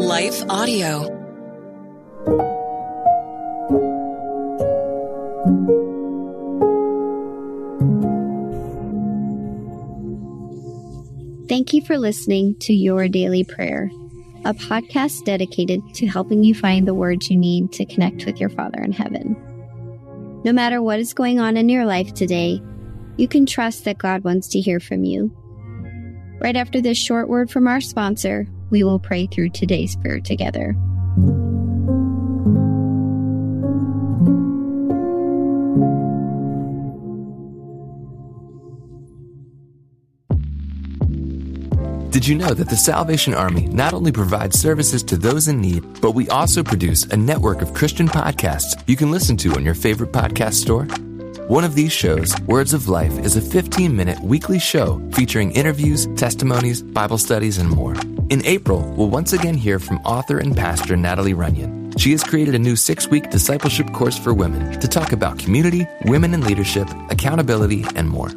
Life Audio. Thank you for listening to Your Daily Prayer, a podcast dedicated to helping you find the words you need to connect with your Father in heaven. No matter what is going on in your life today, you can trust that God wants to hear from you. Right after this short word from our sponsor, we will pray through today's prayer together. Did you know that the Salvation Army not only provides services to those in need, but we also produce a network of Christian podcasts you can listen to on your favorite podcast store? One of these shows, Words of Life, is a 15-minute weekly show featuring interviews, testimonies, Bible studies, and more. In April, we'll once again hear from author and pastor Natalie Runyon. She has created a new 6-week discipleship course for women to talk about community, women in leadership, accountability, and more.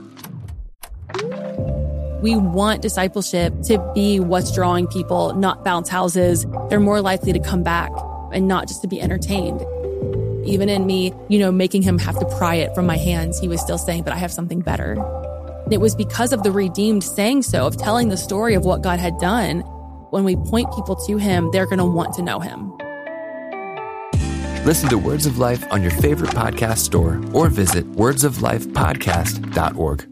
We want discipleship to be what's drawing people, not bounce houses. They're more likely to come back and not just to be entertained. Even in me, making him have to pry it from my hands, he was still saying, but I have something better. And it was because of the redeemed saying so, of telling the story of what God had done. When we point people to him, they're going to want to know him. Listen to Words of Life on your favorite podcast store or visit wordsoflifepodcast.org.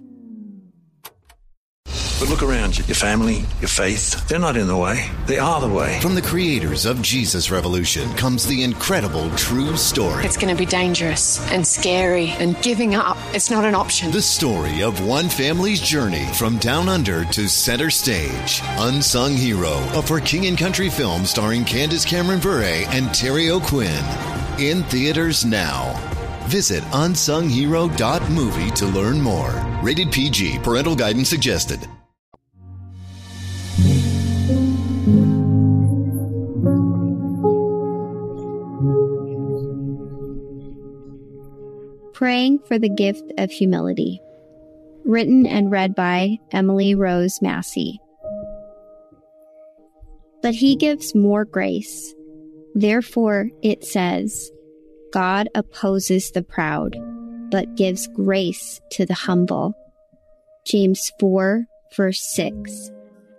But look around you. Your family, your faith, they're not in the way. They are the way. From the creators of Jesus Revolution comes the incredible true story. It's going to be dangerous and scary, and giving up, it's not an option. The story of one family's journey from down under to center stage. Unsung Hero, a For King and Country film starring Candace Cameron Bure and Terry O'Quinn. In theaters now. Visit unsunghero.movie to learn more. Rated PG. Parental guidance suggested. Praying for the Gift of Humility. Written and read by Emily Rose Massey. But he gives more grace. Therefore, it says, God opposes the proud, but gives grace to the humble. James 4, verse 6.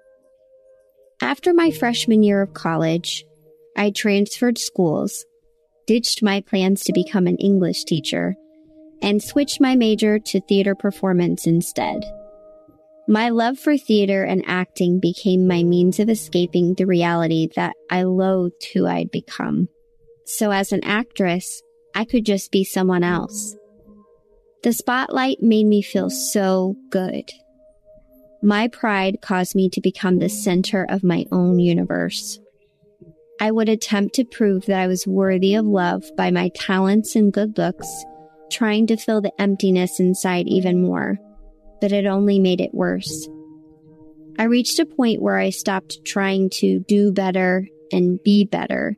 After my freshman year of college, I transferred schools, ditched my plans to become an English teacher, and switched my major to theater performance instead. My love for theater and acting became my means of escaping the reality that I loathed who I'd become. So as an actress, I could just be someone else. The spotlight made me feel so good. My pride caused me to become the center of my own universe. I would attempt to prove that I was worthy of love by my talents and good looks, trying to fill the emptiness inside even more, but it only made it worse. I reached a point where I stopped trying to do better and be better.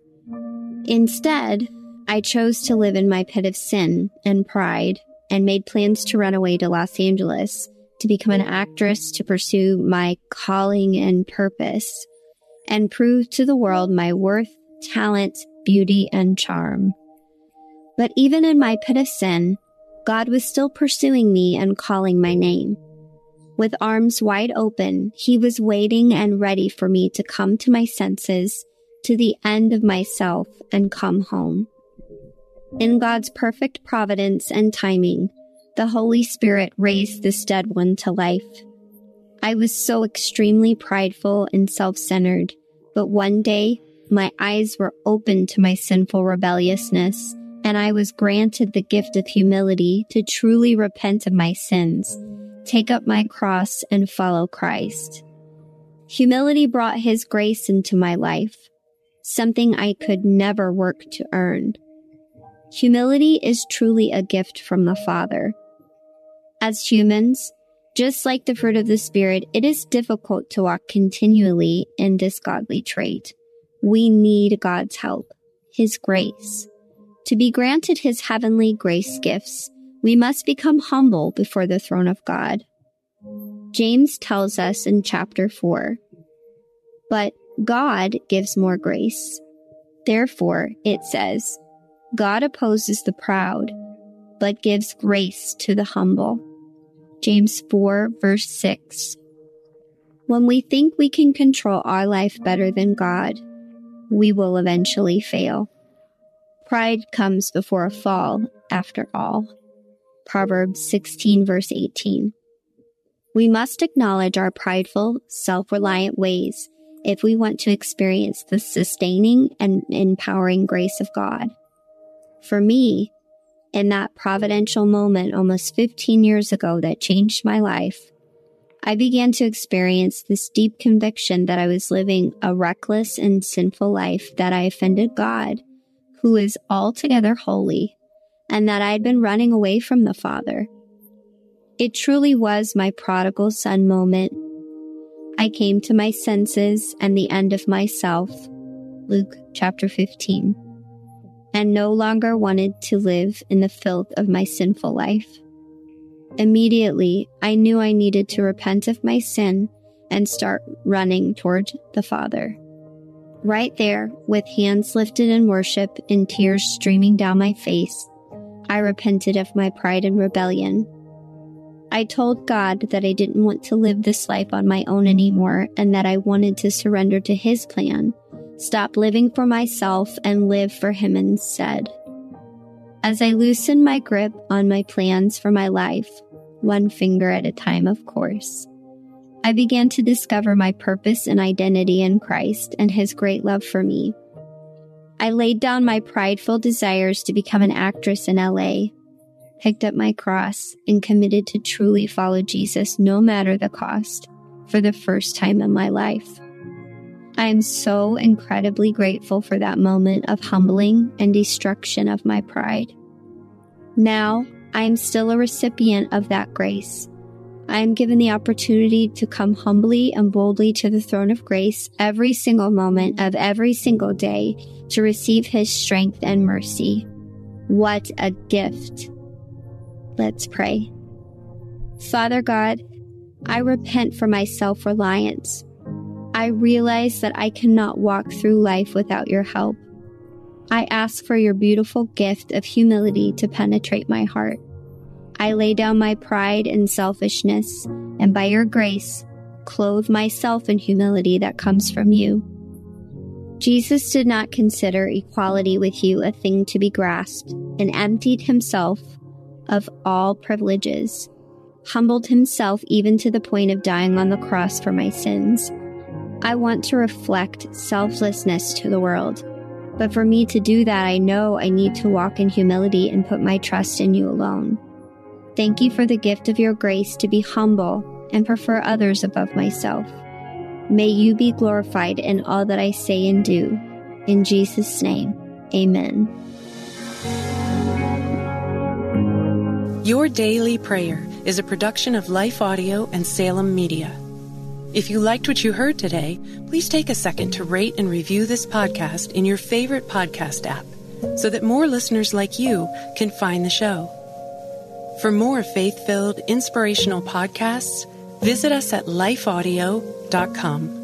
Instead, I chose to live in my pit of sin and pride and made plans to run away to Los Angeles to become an actress, to pursue my calling and purpose, and prove to the world my worth, talent, beauty, and charm. But even in my pit of sin, God was still pursuing me and calling my name. With arms wide open, he was waiting and ready for me to come to my senses, to the end of myself, and come home. In God's perfect providence and timing, the Holy Spirit raised this dead one to life. I was so extremely prideful and self-centered, but one day, my eyes were opened to my sinful rebelliousness, and I was granted the gift of humility to truly repent of my sins, take up my cross, and follow Christ. Humility brought his grace into my life, something I could never work to earn. Humility is truly a gift from the Father. As humans, just like the fruit of the Spirit, it is difficult to walk continually in this godly trait. We need God's help, his grace. To be granted his heavenly grace gifts, we must become humble before the throne of God. James tells us in chapter 4, "But God gives more grace. Therefore, it says, God opposes the proud, but gives grace to the humble. James 4, verse 6. When we think we can control our life better than God, we will eventually fail. Pride comes before a fall, after all. Proverbs 16, verse 18. We must acknowledge our prideful, self-reliant ways if we want to experience the sustaining and empowering grace of God. For me, in that providential moment almost 15 years ago that changed my life, I began to experience this deep conviction that I was living a reckless and sinful life, that I offended God, who is altogether holy, and that I had been running away from the Father. It truly was my prodigal son moment. I came to my senses and the end of myself, Luke chapter 15, and no longer wanted to live in the filth of my sinful life. Immediately, I knew I needed to repent of my sin and start running toward the Father. Right there, with hands lifted in worship and tears streaming down my face, I repented of my pride and rebellion. I told God that I didn't want to live this life on my own anymore, and that I wanted to surrender to His plan, stop living for myself, and live for Him instead. As I loosened my grip on my plans for my life, one finger at a time, of course, I began to discover my purpose and identity in Christ and His great love for me. I laid down my prideful desires to become an actress in LA, picked up my cross, and committed to truly follow Jesus no matter the cost, for the first time in my life. I am so incredibly grateful for that moment of humbling and destruction of my pride. Now, I am still a recipient of that grace. I am given the opportunity to come humbly and boldly to the throne of grace every single moment of every single day to receive His strength and mercy. What a gift! Let's pray. Father God, I repent for my self-reliance. I realize that I cannot walk through life without your help. I ask for your beautiful gift of humility to penetrate my heart. I lay down my pride and selfishness, and by your grace, clothe myself in humility that comes from you. Jesus did not consider equality with you a thing to be grasped, and emptied Himself of all privileges, humbled Himself even to the point of dying on the cross for my sins. I want to reflect selflessness to the world, but for me to do that, I know I need to walk in humility and put my trust in you alone. Thank you for the gift of your grace to be humble and prefer others above myself. May you be glorified in all that I say and do. In Jesus' name, amen. Your Daily Prayer is a production of Life Audio and Salem Media. If you liked what you heard today, please take a second to rate and review this podcast in your favorite podcast app so that more listeners like you can find the show. For more faith-filled, inspirational podcasts, visit us at lifeaudio.com.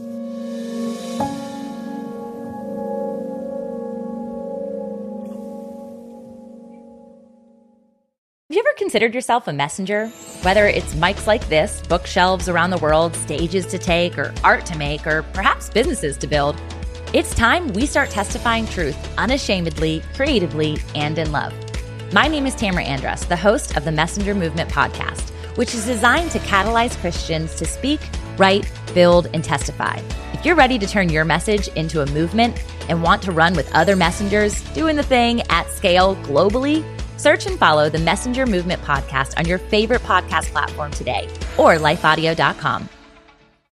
Have you ever considered yourself a messenger? Whether it's mics like this, bookshelves around the world, stages to take, or art to make, or perhaps businesses to build, it's time we start testifying truth unashamedly, creatively, and in love. My name is Tamara Andrus, the host of the Messenger Movement podcast, which is designed to catalyze Christians to speak, write, build, and testify. If you're ready to turn your message into a movement and want to run with other messengers doing the thing at scale globally, search and follow the Messenger Movement podcast on your favorite podcast platform today or lifeaudio.com.